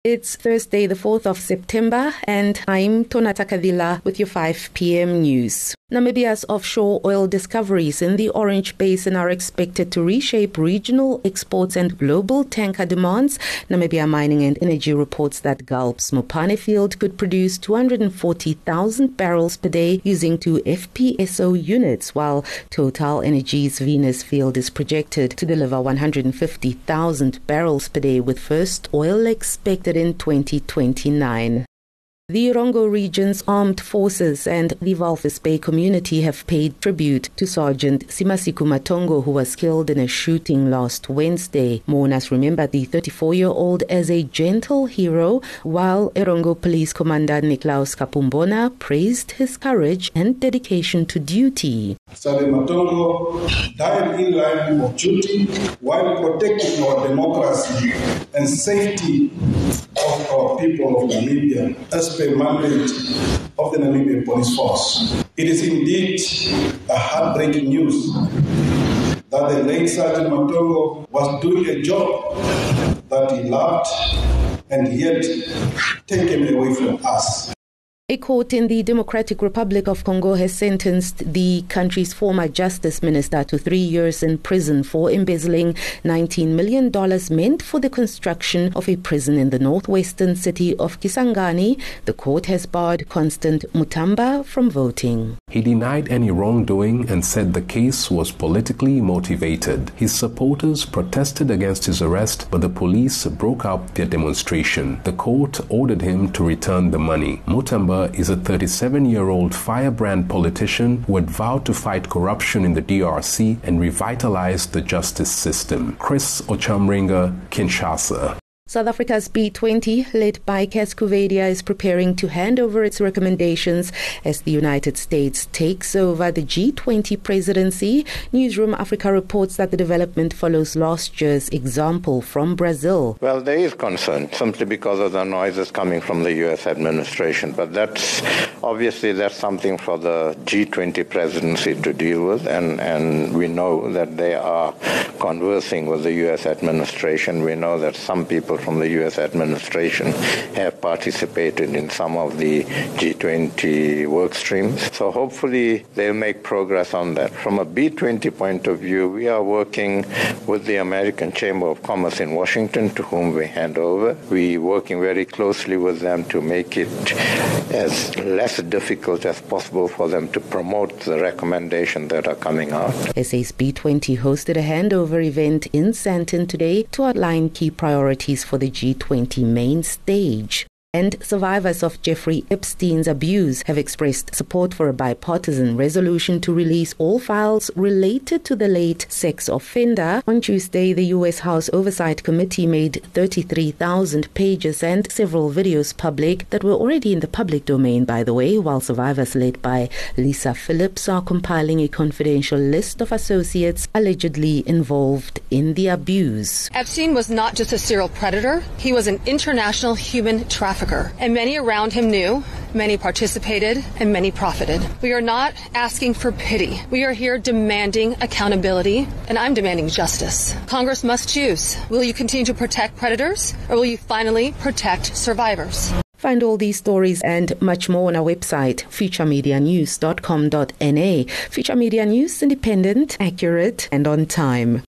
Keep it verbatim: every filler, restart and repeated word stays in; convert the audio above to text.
It's Thursday, the fourth of September, and I'm Tonata Kadila with your five p.m. news. Namibia's offshore oil discoveries in the Orange Basin are expected to reshape regional exports and global tanker demands. Namibia Mining and Energy reports that Gulf's Mopane field could produce two hundred forty thousand barrels per day using two F P S O units, while Total Energy's Venus field is projected to deliver one hundred fifty thousand barrels per day, with first oil expected in twenty twenty-nine. The Erongo region's armed forces and the Walvis Bay community have paid tribute to Sergeant Simasiku Matongo, who was killed in a shooting last Wednesday. Mourners remember the thirty-four-year-old as a gentle hero, while Erongo Police Commander Niklaus Kapumbona praised his courage and dedication to duty. Sergeant Matongo died in line of duty while protecting our democracy and safety of our people of Namibia as per mandate of the Namibian Police Force. It is indeed a heartbreaking news that the late Sergeant Matongo was doing a job that he loved and yet taken away from us. A court in the Democratic Republic of Congo has sentenced the country's former justice minister to three years in prison for embezzling nineteen million dollars meant for the construction of a prison in the northwestern city of Kisangani. The court has barred Constant Mutamba from voting. He denied any wrongdoing and said the case was politically motivated. His supporters protested against his arrest, but the police broke up their demonstration. The court ordered him to return the money. Mutamba is a thirty-seven-year-old firebrand politician who had vowed to fight corruption in the D R C and revitalize the justice system. Chris Ochamringa, Kinshasa. South Africa's B twenty, led by Cascavedia, is preparing to hand over its recommendations as the United States takes over the G twenty presidency. Newsroom Africa reports that the development follows last year's example from Brazil. Well, there is concern simply because of the noises coming from the U S administration, but that's obviously that's something for the G twenty presidency to deal with, and, and we know that they are conversing with the U S administration. We know that some people from the U S administration have participated in some of the G twenty work streams. So hopefully they'll make progress on that. From a B twenty point of view, we are working with the American Chamber of Commerce in Washington, to whom we hand over. We're working very closely with them to make it as less difficult as possible for them to promote the recommendations that are coming out. S A's B twenty hosted a handover event in Sandton today to outline key priorities for the G twenty main stage. And survivors of Jeffrey Epstein's abuse have expressed support for a bipartisan resolution to release all files related to the late sex offender. On Tuesday, the U S House Oversight Committee made thirty-three thousand pages and several videos public that were already in the public domain, by the way, while survivors led by Lisa Phillips are compiling a confidential list of associates allegedly involved in the abuse. Epstein was not just a serial predator, he was an international human trafficker. And many around him knew, many participated, and many profited. We are not asking for pity. We are here demanding accountability, and I'm demanding justice. Congress must choose. Will you continue to protect predators, or will you finally protect survivors? Find all these stories and much more on our website, future media news dot com dot n a. Future Media News, independent, accurate, and on time.